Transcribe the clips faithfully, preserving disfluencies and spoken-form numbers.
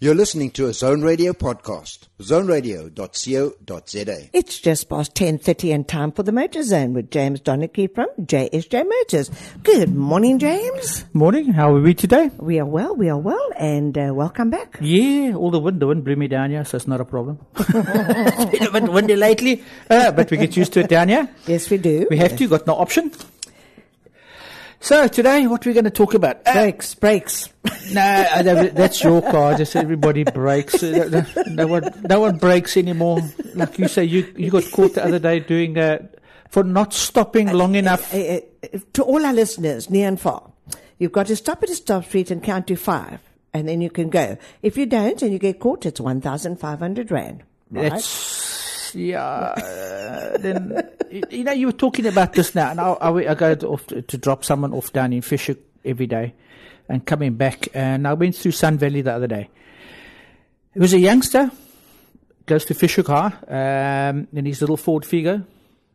You're listening to a Zone Radio podcast, zone radio dot co dot za. It's just past ten thirty and time for the Motor Zone with James Donachie from J S J Motors. Good morning, James. Morning. How are we today? We are well, we are well, and uh, welcome back. Yeah, all the wind, the wind blew me down here, so it's not a problem. It's been a bit windy lately, uh, but we get used to it down here. Yes, we do. We have to, got no option. So today, what are we going to talk about? Uh, Brakes, brakes. no, uh, that's your car. Just everybody breaks. Uh, no, no one, no one breaks anymore. Like you say, you you got caught the other day doing uh, for not stopping long enough. Uh, uh, uh, to all our listeners, near and far, you've got to stop at a stop street and count to five, and then you can go. If you don't and you get caught, it's one thousand five hundred rand. Right? That's, yeah. Uh, then you know, you were talking about this now, and I, I, I go to, off to, to drop someone off down in Fisher every day, and coming back, and I went through Sun Valley the other day. It was a youngster, goes to Fisher car, um, in his little Ford Figo.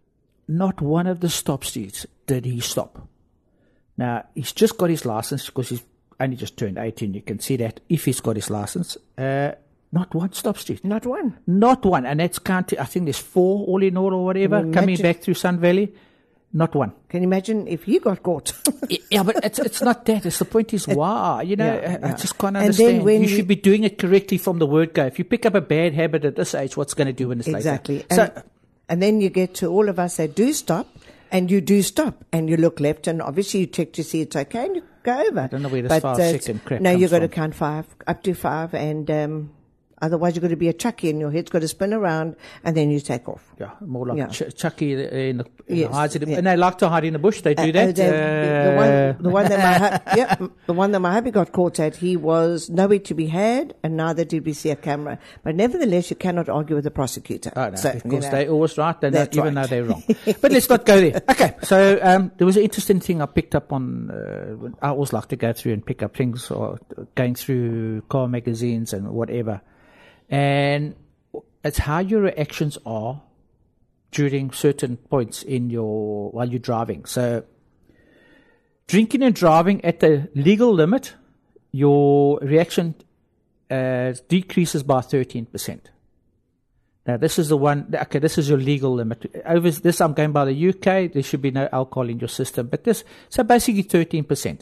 Not one of the stop streets did he stop. Now, he's just got his license because he's only just turned eighteen. You can see that if he's got his license. Uh, not one stop street. Not one. Not one. And that's counting, I think there's four all in all or whatever, coming back through Sun Valley. Not one. Can you imagine if he got caught? Yeah, but it's it's not that. It's the point is, wow, you know, yeah, I, yeah. I just can't And understand. then when you you- should be doing it correctly from the word go. If you pick up a bad habit at this age, what's going to do when it's Exactly. later? And, So, and then you get to all of us that do stop, and you do stop, and you look left, and obviously you check to see it's okay, and you go over. I don't know where this but, five uh, second crap No, comes you've got to from. count five, up to five, and um, otherwise you've got to be a chucky, and your head's got to spin around, and then you take off. yeah, more like Yeah. Ch- Chucky in the, in Yes, the hides in the, yeah. and they like to hide in the bush. They do Uh, that. uh, the, the, the one, the one that my hu- yeah, the one that my hubby got caught at, he was nowhere to be had, and neither did we see a camera. But nevertheless, you cannot argue with the prosecutor. Oh, no, So, of you course, know. they're always right, they're not, That's even right. though they're wrong. But let's not go there. Okay, so um, there was an interesting thing I picked up on. Uh, when- I always like to go through and pick up things, or going through car magazines and whatever. And it's how your reactions are during certain points in your while you're driving. So, drinking and driving at the legal limit, your reaction uh, decreases by thirteen percent. Now, this is the one, okay, this is your legal limit. Over this, I'm going by the U K, there should be no alcohol in your system. But this, so basically thirteen percent.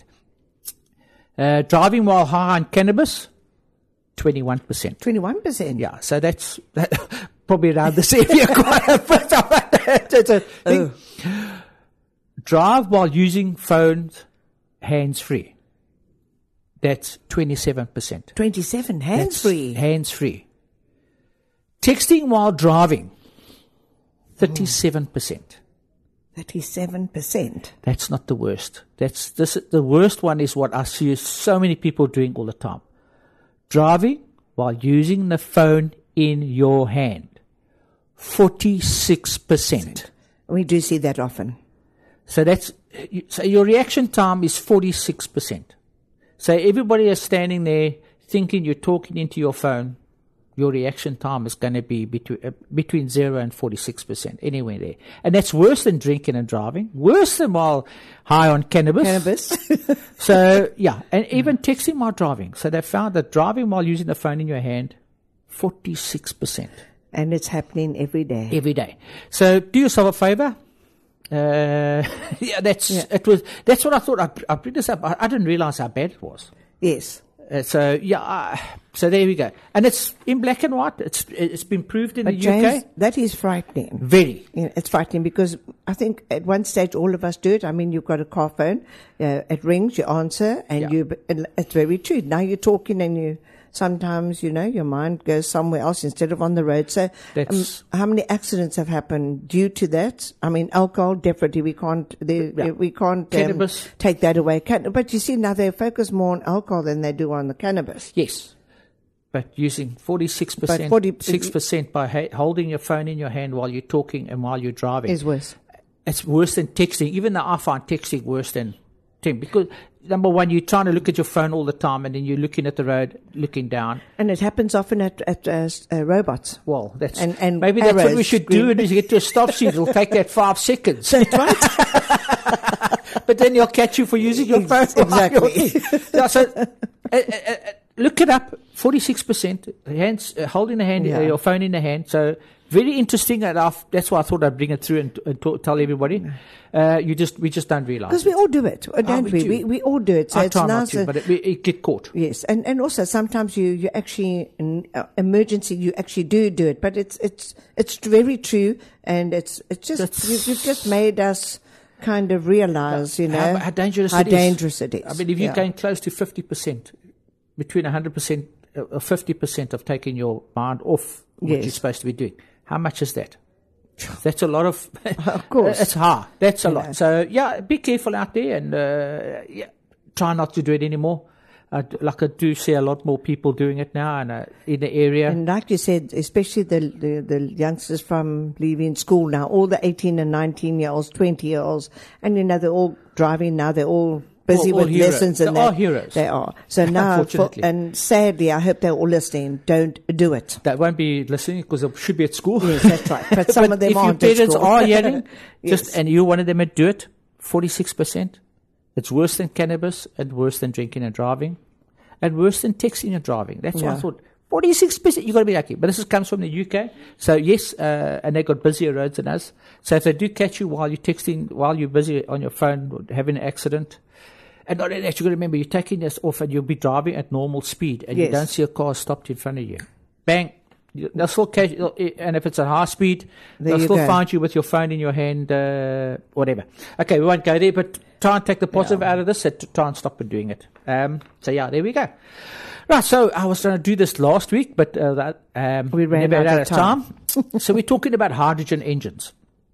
Uh, driving while high on cannabis, twenty-one percent. twenty-one percent. Yeah, so that's that, probably around this area quite a bit. It's a thing. Drive while using phones hands-free. That's twenty-seven percent. twenty-seven, hands-free. Hands-free. Texting while driving, thirty-seven percent. thirty-seven percent. That's not the worst. That's this. The worst one is what I see so many people doing all the time. Driving while using the phone in your hand, forty-six percent. We do see that often. So that's so your reaction time is forty-six percent. So everybody is standing there thinking you're talking into your phone. Your reaction time is going to be between uh, between zero and forty-six percent, anywhere there, and that's worse than drinking and driving. Worse than while high on cannabis. Cannabis. So yeah, and even texting while driving. So they found that driving while using the phone in your hand, forty-six percent. And it's happening every day. Every day. So do yourself a favor. Uh, yeah, that's Yeah. it was. That's what I thought. I, I bring this up. I, I didn't realize how bad it was. Yes. Uh, so yeah. Uh, so there we go. And it's in black and white. It's it's been proved in But the James, U K. that is frightening. Very. Yeah, it's frightening because I think at one stage all of us do it. I mean, you've got a car phone, uh, it rings, you answer, and Yeah. you. And it's very true. Now you're talking, and you sometimes, you know, your mind goes somewhere else instead of on the road. So, um, That's- how many accidents have happened due to that? I mean, alcohol definitely we can't. They, Yeah. We can't um, Cannabis. take that away. Can, but you see, now they focus more on alcohol than they do on the cannabis. Yes. But using forty-six percent, But forty six percent by ha- holding your phone in your hand while you're talking and while you're driving. Is worse. It's worse than texting. Even though I find texting worse than texting. Because, number one, you're trying to look at your phone all the time and then you're looking at the road, looking down. And it happens often at, at uh, uh, robots. Well, that's And- and maybe that's what we arrows, should green. do. And is you get to a stop sign, it'll take that five seconds. That's right. But then they'll catch you for using your phone. Exactly. Yeah, so, uh, uh, uh, look it up. Forty-six percent hands uh, holding the hand, Yeah. uh, your phone in the hand. So very interesting. And I've, that's why I thought I'd bring it through and, and talk, tell everybody. Uh, you just we just don't realize. Because we all do it, don't Oh, we we? do. We, we all do it. So I it's try not nice. to, uh, but it, it get caught. Yes, and and also sometimes you you actually in uh, emergency you actually do do it, but it's it's it's very true, and it's it's just That's- you've, you've just made us kind of realize, you know, how, how dangerous how it is. dangerous it is. I mean, if you're Yeah. going close to fifty percent, between one hundred percent or fifty percent of taking your mind off what Yes. you're supposed to be doing, how much is that? That's a lot of. Of course. It's high. That's a You lot. know. So yeah, be careful out there, and uh, yeah, try not to do it anymore. Uh, like I do see a lot more people doing it now, and uh, in the area. And like you said, especially the, the, the youngsters from leaving school now, all the eighteen and nineteen year olds, twenty year olds, and you know, they're all driving now, they're all busy All- all with heroes. lessons and They are that. heroes. They are. So now, for, Unfortunately. and sadly, I hope they're all listening, don't do it. That won't be listening because they should be at school. Yes, that's right. But some of them if aren't your at parents school. are hearing, Yes. just and you're one of them that do it, forty-six percent. It's worse than cannabis and worse than drinking and driving, and worse than texting and driving. That's why I Yeah. thought forty-six percent. You got to be lucky. But this is, comes from the U K, so yes, uh, and they got busier roads than us. So if they do catch you while you're texting, while you're busy on your phone, having an accident. And not only that, you've got to remember, you're taking this off and you'll be driving at normal speed and you Yes. don't see a car stopped in front of you. Bang. You- They'll still catch, and if it's at high speed, There they'll you still go. find you with your phone in your hand, uh, whatever. Okay, we won't go there, but try and take the positive out of this and to try and stop it doing it. Um, so yeah, there we go. Right, so I was trying to do this last week, but uh, that, um, We ran never out had of time. So we're talking about hydrogen engines.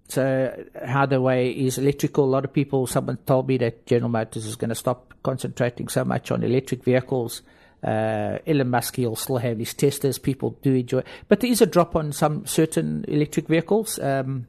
So how the way is electrical. A lot of people, someone told me that General Motors is going to stop concentrating so much on electric vehicles. Uh, Elon Musk, he'll still have his testers. People do enjoy it. But there is a drop on some certain electric vehicles. Um,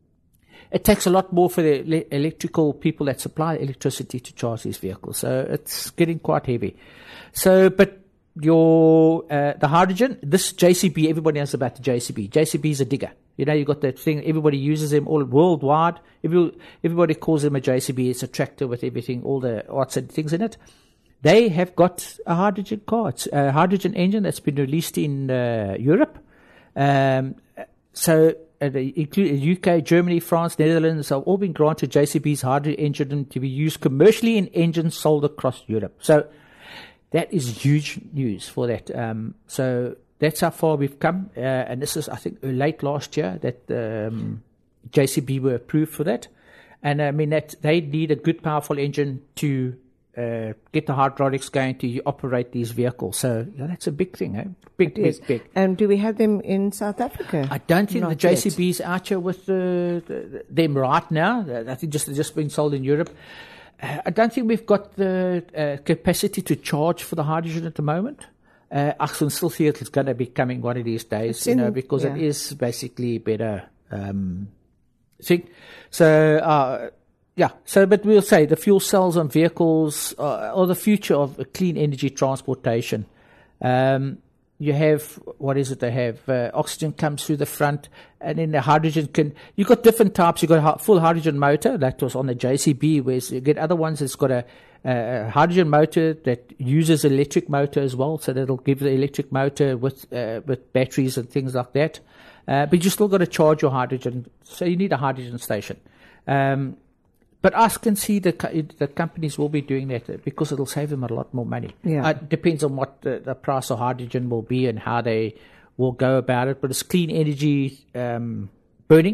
it takes a lot more for the ele- electrical people that supply electricity to charge these vehicles. So it's getting quite heavy. So, but your uh, the hydrogen, this J C B, everybody knows about the J C B. J C B is a digger. You know, you got that thing, everybody uses them all worldwide. Every, everybody calls them a J C B. It's a tractor with everything, all the arts and things in it. They have got a hydrogen car. It's a hydrogen engine that's been released in uh, Europe. Um, so, uh, the, including U K, Germany, France, Netherlands have all been granted J C B's hydrogen engine to be used commercially in engines sold across Europe. So, that is huge news for that. Um, so that's how far we've come. Uh, and this is, I think, late last year that um, J C B were approved for that. And I mean, that they need a good, powerful engine to uh, get the hydraulics going to operate these vehicles. So yeah, that's a big thing, eh? Big, Yes. big, big. And do we have them in South Africa? I don't think Not the J C yet. B's out here with the, the, them right now. I think just just been sold in Europe. Uh, I don't think we've got the uh, capacity to charge for the hydrogen at the moment. Uh, I can still see it's going to be coming one of these days, It's you know, in- because it yeah. is basically better um, thing. So, uh, yeah. So, but we'll say the fuel cells on vehicles uh, are the future of clean energy transportation. Um, you have, what is it they have? Uh, oxygen comes through the front, and then the hydrogen can, you've got different types. You've got a hy- full hydrogen motor, that was on the J C B, whereas you get other ones that's got a, a hydrogen motor that uses electric motor as well, so that'll give the electric motor with, uh, with batteries and things like that. Uh, but you still got to charge your hydrogen, so you need a hydrogen station. Um, But I can see the co- the companies will be doing that because it'll save them a lot more money. Yeah. Uh, it depends on what the, the price of hydrogen will be and how they will go about it. But it's clean energy um, burning.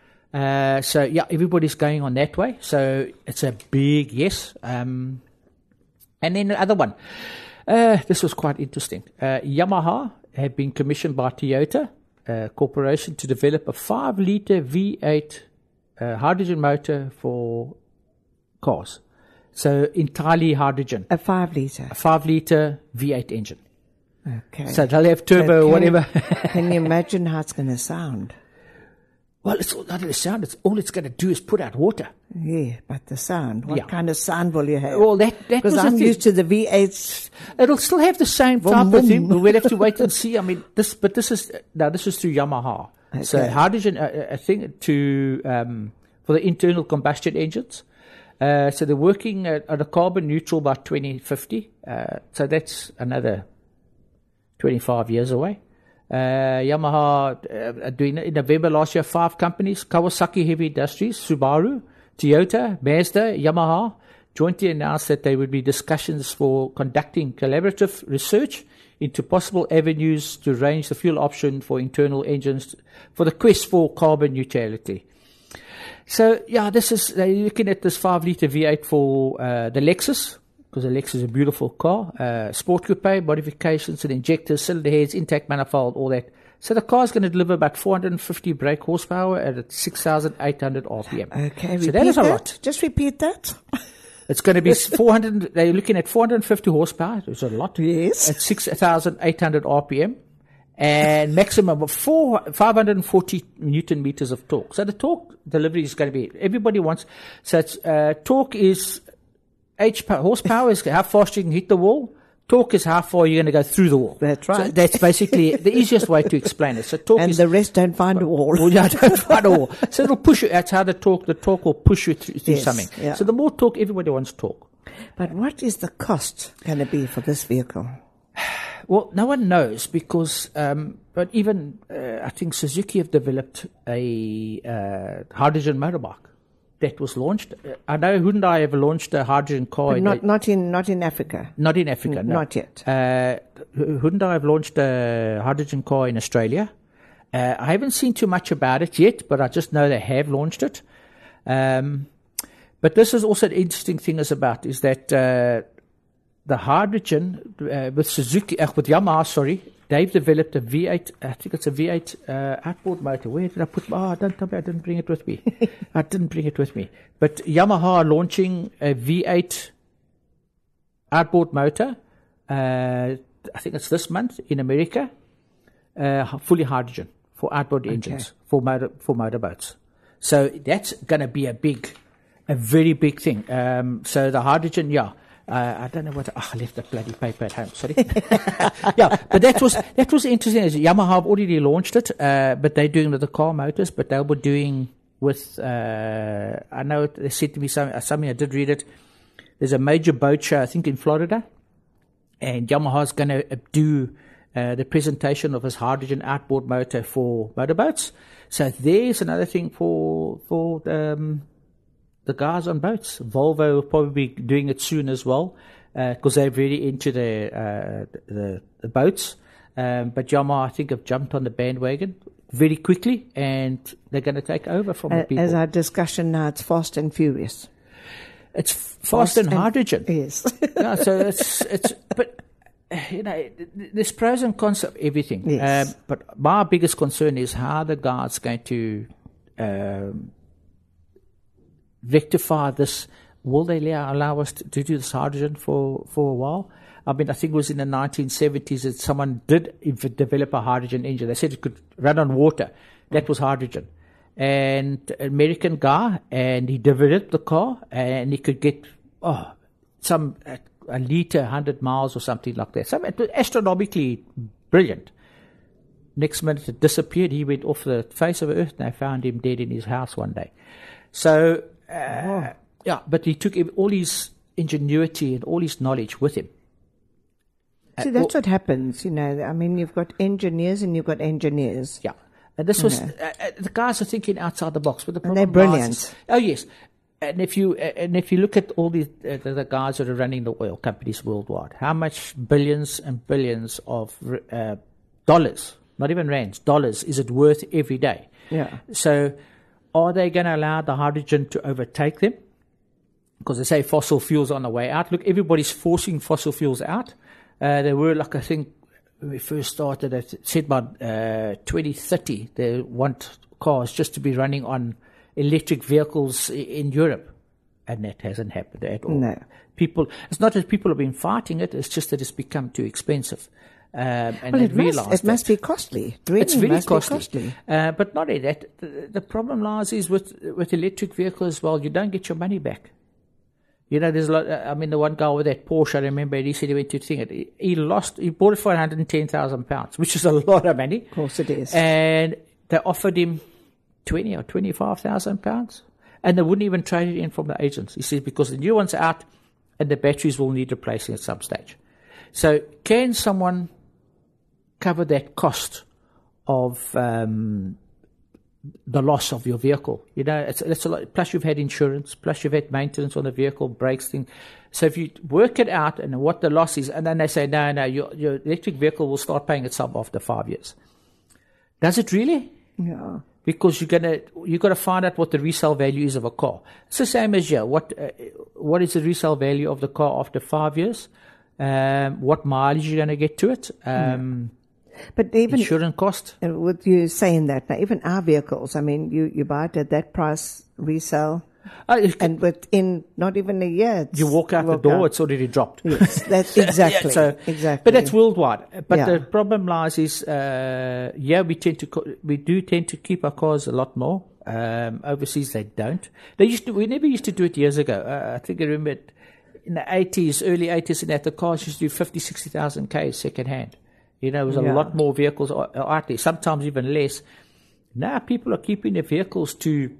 Uh, so, yeah, everybody's going on that way. So it's a big yes. Um, and then the other one. Uh, this was quite interesting. Uh, Yamaha have been commissioned by Toyota uh, Corporation to develop a five litre V eight uh, hydrogen motor for cars. So entirely hydrogen. A five litre. A five litre V eight engine. Okay. So they'll have turbo or So can- whatever. Can you imagine how it's going to sound? Well, it's all not the sound. It's all it's going to do is put out water. Yeah, but the sound. What Yeah. kind of sound will you have? Well, that that Because was I'm the thing. used to the V eights. It'll still have the same Vroom, type of vroom. thing, but we'll have to wait and see. I mean, this, but this is now this is through Yamaha. So Okay. hydrogen, uh, a thing to um, for the internal combustion engines. Uh, so they're working at, at a carbon neutral by twenty fifty. Uh, so that's another twenty-five years away. Uh, Yamaha, uh, doing in November last year, five companies, Kawasaki Heavy Industries, Subaru, Toyota, Mazda, Yamaha, jointly announced that there would be discussions for conducting collaborative research into possible avenues to range the fuel option for internal engines for the quest for carbon neutrality. So, yeah, this is, they're looking at this five litre V eight for uh, the Lexus, because the Lexus is a beautiful car, uh, sport coupe, modifications and injectors, cylinder heads, intake manifold, all that. So the car is going to deliver about four hundred fifty brake horsepower at six thousand eight hundred R P M. Okay, so that is a that. lot. Just repeat that. It's going to be four hundred, they're looking at four hundred fifty horsepower, it's a lot. Yes. At six thousand eight hundred R P M. And maximum of four, five hundred forty newton meters of torque. So the torque delivery is going to be, everybody wants, so it's, uh, torque is, H horsepower is how fast you can hit the wall. Torque is how far you're going to go through the wall. That's right. So that's basically the easiest way to explain it. So torque and is, the rest don't find a wall. Well, yeah, don't find a wall. So it'll push you, that's how the torque, the torque will push you through, through Yes, something. yeah. So the more torque, everybody wants torque. But what is the cost going to be for this vehicle? Well, no one knows because, um, but even uh, I think Suzuki have developed a uh, hydrogen motorbike that was launched. Uh, I know Hyundai have launched a hydrogen car. But not, a, not in not in Africa. not in Africa, N- no. Not yet. Uh, Hyundai have launched a hydrogen car in Australia. Uh, I haven't seen too much about it yet, but I just know they have launched it. Um, but this is also the interesting thing is about is that uh, the hydrogen uh, with Suzuki, uh, with Yamaha, sorry, they've developed a V eight. I think it's a V eight uh, outboard motor. Where did I put? Oh, don't tell me I didn't bring it with me. I didn't bring it with me. But Yamaha are launching a V eight outboard motor. Uh, I think it's this month in America. Uh, fully hydrogen for outboard Okay. engines for motor for motorboats. So that's going to be a big, a very big thing. Um, so the hydrogen, yeah. Uh, I don't know what. Oh, I left the bloody paper at home. Sorry. Yeah, but that was that was interesting. Yamaha have already launched it, uh, but they're doing with the car motors. But they were doing with. Uh, I know they said to me something. Something I did read it. There's a major boat show, I think, in Florida, and Yamaha's going to do uh, the presentation of his hydrogen outboard motor for motorboats. So there's another thing for for um, the guys on boats. Volvo will probably be doing it soon as well because uh, they're really into the uh, the, the boats. Um, but Yamaha, I think, have jumped on the bandwagon very quickly, and they're going to take over from Uh, the people. as our discussion now, it's fast and furious. It's fast, and, hydrogen. Yes. Yeah, so it's it's but you know there's pros and cons of everything. Yes. Um, but my biggest concern is how the guard's going to um, rectify this. Will they allow, allow us to, to do this hydrogen for, for a while? I mean, I think it was in the nineteen seventies that someone did inv- develop a hydrogen engine. They said it could run on water. That was hydrogen. And an American guy, and he developed the car, and he could get oh, some uh, a litre, one hundred miles or something like that. Some, it was astronomically brilliant. Next minute it disappeared. He went off the face of the earth, and they found him dead in his house one day. So, uh, oh. yeah, but he took all his ingenuity and all his knowledge with him. See, that's what happens, you know. I mean, you've got engineers and you've got engineers. Yeah. And this was, uh, uh, the guys are thinking outside the box. But the And problem they're brilliant. Is, oh, yes. And if you, uh, and if you look at all the, uh, the, the guys that are running the oil companies worldwide, how much billions and billions of uh, dollars, not even rands, dollars, is it worth every day? Yeah. So are they going to allow the hydrogen to overtake them? Because they say fossil fuels on the way out. Look, everybody's forcing fossil fuels out. Uh, there were, like, I think, when we first started, it said by uh, twenty thirty, they want cars just to be running on electric vehicles in Europe. And that hasn't happened at all. No. People, it's not that people have been fighting it, it's just that it's become too expensive. Um, and Well, they it must, realised it must that. be costly. Really It's very must be costly. costly. Uh, but not only that, the, the problem lies is with, with electric vehicles as well, you don't get your money back. You know, there's a lot, I mean, the one guy with that Porsche, I remember he said he went to think it. He, he lost, he bought it for one hundred ten thousand pounds, which is a lot of money. Of course it is. And they offered him twenty or twenty-five thousand pounds. And they wouldn't even trade it in from the agents. He says, because the new one's out and the batteries will need replacing at some stage. So can someone cover that cost of um, the loss of your vehicle. You know, it's, it's a lot. Plus, you've had insurance. Plus, you've had maintenance on the vehicle, brakes, thing. So if you work it out and what the loss is, and then they say, no, no, your, your electric vehicle will start paying itself after five years. Does it really? Yeah. Because you're gonna you got to find out what the resale value is of a car. It's the same as here. What uh, what is the resale value of the car after five years? Um, what mileage you're going to get to it? Um, yeah. But even insurance cost. And with you saying that now, even our vehicles, I mean, you you buy it at that price resale. Uh, and within not even a year, you walk out you walk the door, out. It's already dropped. Yes, that's exactly. yeah, so, exactly. But that's worldwide. But yeah. the problem lies is, uh, yeah, we tend to co- we do tend to keep our cars a lot more. Um, overseas, they don't. They used to. We never used to do it years ago. Uh, I think I remember it in the eighties, early eighties, and that the cars used to do fifty, sixty thousand k's second hand. You know, there was a yeah. lot more vehicles out there. Sometimes even less. Now people are keeping their vehicles to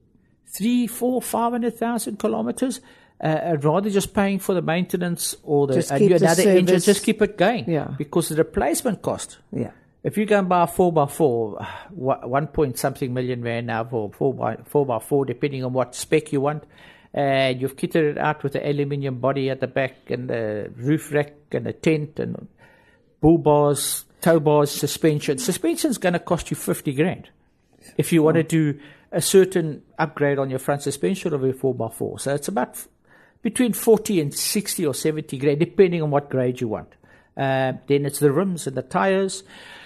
three, four, five hundred thousand kilometers, uh, rather just paying for the maintenance or the just uh, keep the another service. engine, just keep it going. Yeah. Because the replacement cost. Yeah. If you go and buy a four by four, one point something million rand now for four by four by four, depending on what spec you want, and you've kitted it out with the aluminium body at the back and the roof rack and the tent and bull bars, tow bars, suspension. Suspension's going to cost you fifty grand if you want to do a certain upgrade on your front suspension of a four by four. So it's about f- between forty and sixty or seventy grand, depending on what grade you want. Uh, then it's the rims and the tires.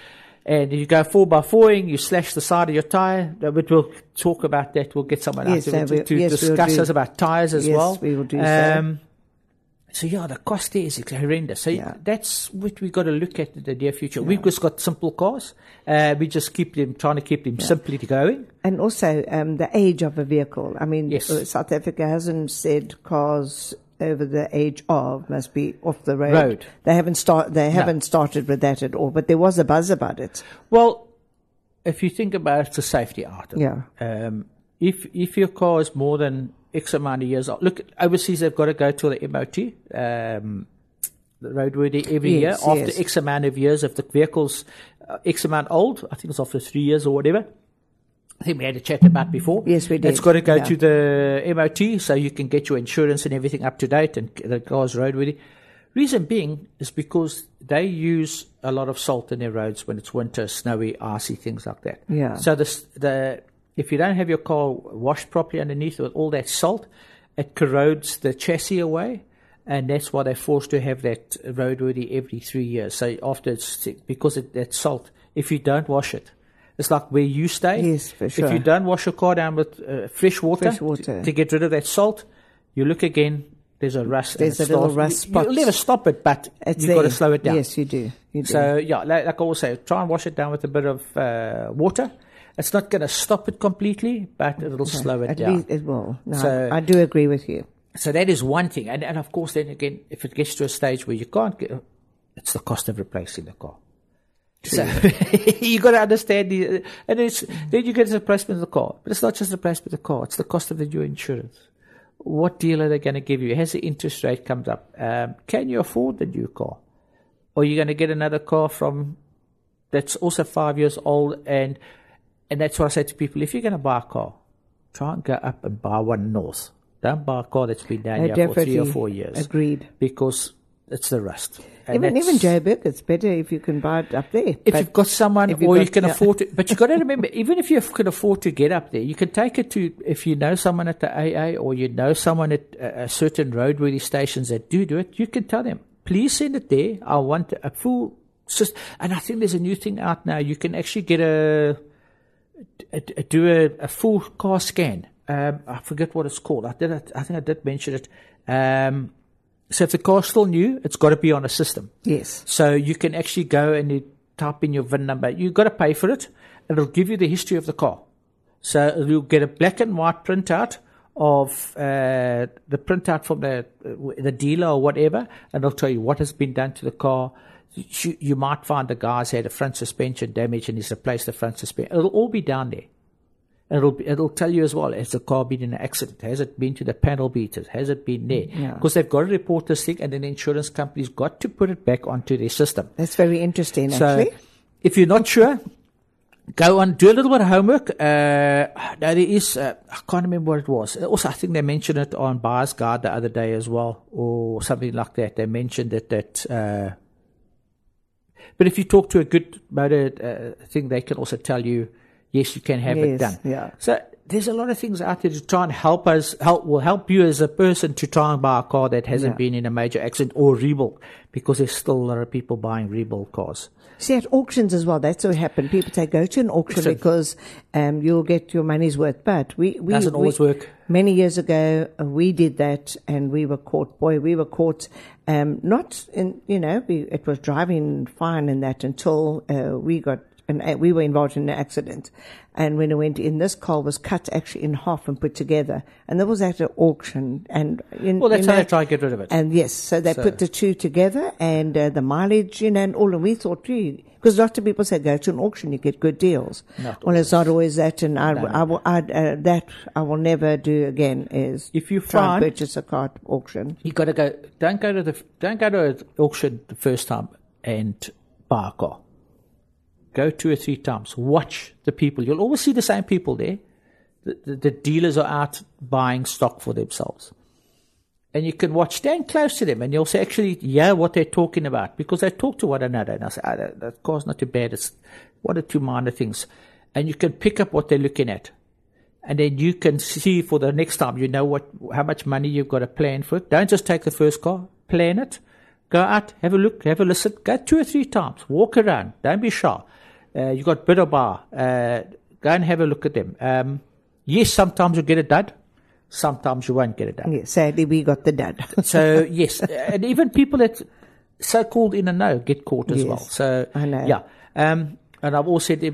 And if you go four by four-ing, you slash the side of your tire. But we'll talk about that. We'll get someone yes, else to, we, to yes, discuss we'll us about tires as yes, well. we will do um, so. So, yeah, the cost there is horrendous. So yeah. that's what we've got to look at in the near future. Yeah. We've just got simple cars. Uh, we just keep them, trying to keep them yeah. simply going. And also um, the age of a vehicle. I mean, yes. South Africa hasn't said cars over the age of must be off the road. road. They haven't start. They haven't no. started with that at all. But there was a buzz about it. Well, if you think about it, it's a safety item. Yeah. Um, if if your car is more than X amount of years old, look, overseas they've got to go to the M O T, um, the roadworthy every yes, year after yes. X amount of years. If the vehicle's uh, X amount old, I think it's after three years or whatever. I think we had a chat about before. Yes, we did. It's got to go yeah. to the M O T so you can get your insurance and everything up to date and the car's roadworthy. Reason being is because they use a lot of salt in their roads when it's winter, snowy, icy, things like that. Yeah. So the the if you don't have your car washed properly underneath with all that salt, it corrodes the chassis away, and that's why they're forced to have that roadworthy every three years. So after it's because it, that salt, if you don't wash it, it's like where you stay. Yes, for sure. If you don't wash your car down with uh, fresh water, fresh water. To, to get rid of that salt, you look again. There's a rust. There's a little starts, rust you, spot. You'll never stop it, but it's you've there. got to slow it down. Yes, you do. You do. So, yeah, like, like I always say, try and wash it down with a bit of uh, water. It's not going to stop it completely, but it'll okay. slow it At down. Least it will. No, so, I do agree with you. So that is one thing. And, and, of course, then again, if it gets to a stage where you can't get it's the cost of replacing the car. True. So you got to understand the, and it's, then you get the replacement of the car. But it's not just the replacement of the car, it's the cost of the new insurance. What deal are they going to give you? Has the interest rate comes up? Um, can you afford the new car? Or are you going to get another car from that's also five years old? And and that's what I say to people. If you're going to buy a car, try and go up and buy one north. Don't buy a car that's been down I here for three or four years. Agreed. Because it's the rust. And even even Joburg, it's better if you can buy it up there. If but you've got someone, or got, you can yeah. afford it. But you've got to remember, even if you can afford to get up there, you can take it to, if you know someone at the A A or you know someone at uh, certain roadworthy stations that do do it, you can tell them, please send it there. I want a full system. And I think there's a new thing out now. You can actually get a, a, a do a, a full car scan. Um, I forget what it's called. I did it, I think I did mention it. Um, So if the car's still new, it's got to be on a system. Yes. So you can actually go and you type in your V I N number. You've got to pay for it. It'll give you the history of the car. So you'll get a black and white printout of uh, the printout from the uh, the dealer or whatever, and it'll tell you what has been done to the car. You, you might find the guy's had a front suspension damage and he's replaced the front suspension. It'll all be down there. It'll be, it'll tell you as well, has the car been in an accident? Has it been to the panel beaters? Has it been there? Yeah. Because they've got to report this thing, and then the insurance company's got to put it back onto their system. That's very interesting, so, actually. if you're not sure, go on, do a little bit of homework. Uh, now there is, uh, I can't remember what it was. Also, I think they mentioned it on Buyer's Guide the other day as well, or something like that. They mentioned it that, uh, but if you talk to a good motor uh, thing, they can also tell you, yes, you can have yes, it done. Yeah. So there's a lot of things out there to try and help us, help will help you as a person to try and buy a car that hasn't Yeah. been in a major accident or rebuilt, because there's still a lot of people buying rebuilt cars. See, at auctions as well, that's what happened. People say, go to an auction So- because um, you'll get your money's worth. But we... we Doesn't we, always work. Many years ago, uh, we did that and we were caught. Boy, we were caught, um, not in, you know, we, it was driving fine in that until uh, we got... And we were involved in an accident. And when it went in, this car was cut actually in half and put together. And that was at an auction. And in, Well, that's you how know, they try to get rid of it. And yes, so they So- put the two together and uh, the mileage, you know, and all. And we thought, gee, because lots of people say go to an auction, you get good deals. Not well, it's not always that. And I, No, no, I will, I, uh, that I will never do again is If you try and find- purchase a car at auction. You got to go. Don't go to the. Don't go to an auction the first time and buy a car. Go two or three times. Watch the people. You'll always see the same people there. The, the, the dealers are out buying stock for themselves, and you can watch. Stand close to them, and you'll say, actually, yeah, what they're talking about, because they talk to one another. And I say, oh, that, that car's not too bad. It's one or two minor things, and you can pick up what they're looking at. And then you can see for the next time, you know what, how much money you've got to plan for it. Don't just take the first car, plan it. Go out, have a look, have a listen. Go two or three times. Walk around. Don't be shy. Uh, you got bid or bar. Uh, go and have a look at them. Um, yes, sometimes you get it done. Sometimes you won't get it done. Yes, sadly, we got the dud. So, yes. And even people that so-called in a know get caught as Yes, well. So, I know. yeah. Um, and I've always said,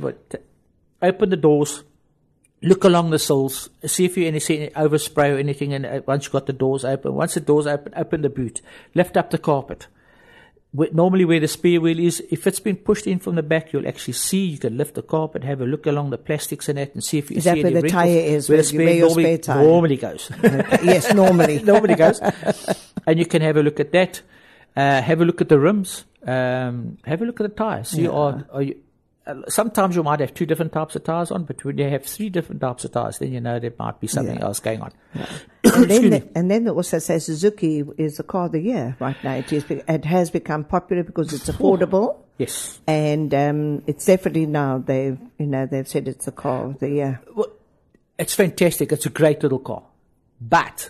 open the doors. Look along the sills, see if you any see any overspray or anything. And uh, once you've got the doors open, once the doors open, open the boot, lift up the carpet. Where, normally where the spare wheel is, if it's been pushed in from the back, you'll actually see. You can lift the carpet, have a look along the plastics and that, and see if you Is see that any where the wrinkles. tyre is, Where where the you- spare where your normally, spare tyre? normally goes. Yes, normally. Normally goes. And you can have a look at that. Uh, have a look at the rims. Um, have a look at the tires. See, Yeah. are, are you, uh, sometimes you might have two different types of tires on, but when you have three different types of tires, then you know there might be something Yeah. else going on. And then, Excuse they, me. and then they also say Suzuki is the car of the year right now. It, is, it has become popular because it's affordable. Yes. And um, it's definitely now they've you know they've said it's the car of the year. Well, it's fantastic. It's a great little car. But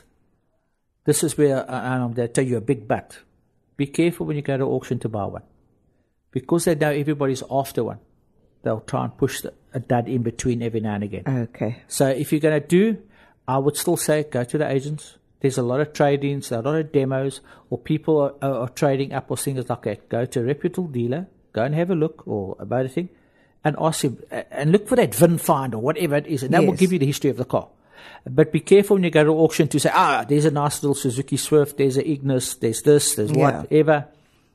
this is where uh, I'm going to tell you a big but. Be careful when you go to auction to buy one. Because they know everybody's after one, they'll try and push the, a dud in between every now and again. Okay. So if you're going to do, I would still say go to the agents. There's a lot of trade-ins, a lot of demos, or people are, are, are trading up or things like that. Go to a reputable dealer, go and have a look or about a thing, and ask him, uh, and look for that V I N find or whatever it is, and that will Yes. give you the history of the car. But be careful when you go to auction to say, ah, there's a nice little Suzuki Swift, there's an Ignis, there's this, there's Yeah. whatever.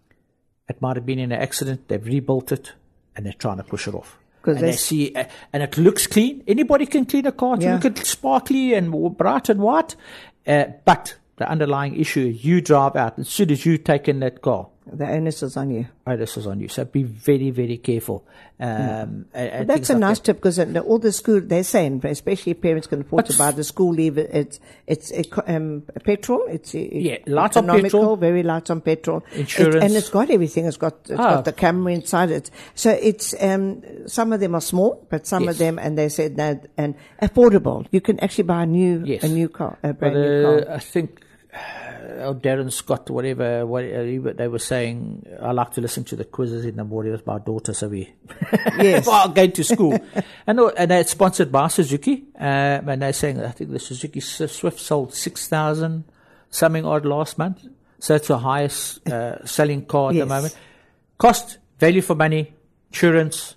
It might have been in an accident, they've rebuilt it, and they're trying to push it off. 'Cause And they that's- see, uh, and it looks clean. Anybody can clean a car to Yeah. look at sparkly and bright and white. Uh, but the underlying issue, you drive out, as soon as you take in that car, The onus is on you. onus is on you. So be very, very careful. Um, and, and That's things a like nice that. tip because all the school, they're saying, especially if parents can afford to What's- buy the school leave, it's it's eco- um, petrol. It's Yeah, light on economical, petrol. very light on petrol. Insurance. It, and it's got everything. It's got it's Ah. got the camera inside it. So it's um, some of them are small, but some Yes. of them, and they said no, and affordable. You can actually buy a new Yes. a new car, a But brand new uh, car. I think uh, Darren Scott, whatever, whatever they were saying, I like to listen to the quizzes in the morning with my daughter, so we Yes. while going to school. and, and it's sponsored by Suzuki, um, and they're saying, I think the Suzuki Swift sold six thousand something odd last month, so it's the highest uh, selling car at Yes. the moment. Cost, value for money, insurance,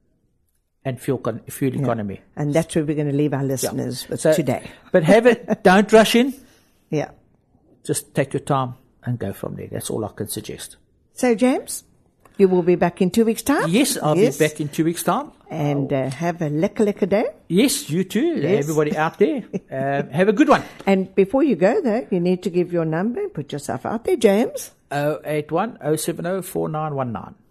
and fuel, con- fuel economy. And that's where we're going to leave our listeners with So- today. But have it, don't rush in. Yeah. Just take your time and go from there. That's all I can suggest. So, James, you will be back in two weeks' time? Yes, I'll Yes. be back in two weeks' time. And uh, have a lekker, lekker day. Yes, you too. Yes. Everybody out there. Uh, have a good one. And before you go, though, you need to give your number and put yourself out there, James. oh eight one oh seven oh four nine one nine.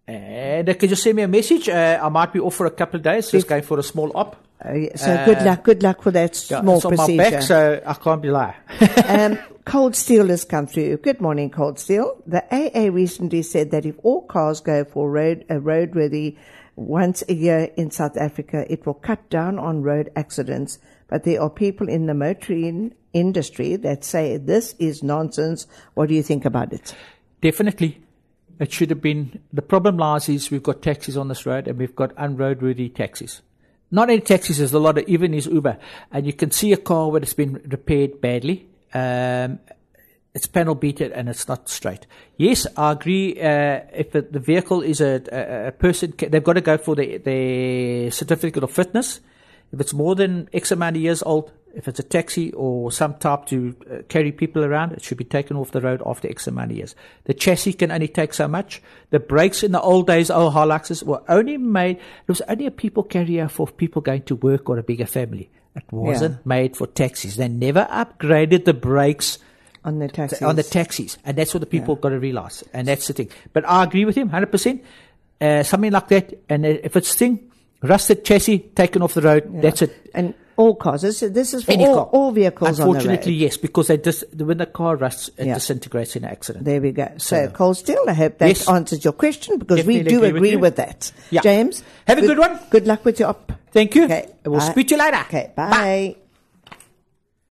And they can just send me a message. Uh, I might be off for a couple of days, just If- going for a small op. Uh, yeah, so good luck, good luck with that Yeah, small it's on procedure. my back, so I can't be lying. um, Cold Steel has come through. Good morning, Cold Steel. The A A recently said that if all cars go for road a roadworthy once a year in South Africa, it will cut down on road accidents. But there are people in the motoring industry that say this is nonsense. What do you think about it? Definitely. It should have been. The problem lies is we've got taxis on this road and we've got unroadworthy taxis. Not any taxis, there's a lot of, even is Uber. And you can see a car where it's been repaired badly. Um, it's panel beaten and it's not straight. Yes, I agree. Uh, if it, the vehicle is a, a, a person, they've got to go for the, the certificate of fitness. If it's more than X amount of years old, if it's a taxi or some type to uh, carry people around, it should be taken off the road after X amount of years. The chassis can only take so much. The brakes in the old days, old Hiluxes, were only made, it was only a people carrier for people going to work or a bigger family. It wasn't Yeah. made for taxis. They never upgraded the brakes On the taxis. on the taxis. And that's what the people got to realize. And that's the thing. But I agree with him, one hundred percent. Uh, something like that. And uh, if it's thing, rusted chassis, taken off the road, Yeah. that's it. And all cars. This, this is for Any all, car. all vehicles on the road. Unfortunately, yes, because they dis- when the car rusts, it Yeah. disintegrates in an accident. There we go. So, So- Cold Steel, I hope that Yes. answers your question because we Definitely do agree with agree you. with that. Yeah. James? Have a good one. Good luck with your op. Thank you. Okay. We'll Bye. speak to you later. Okay, bye.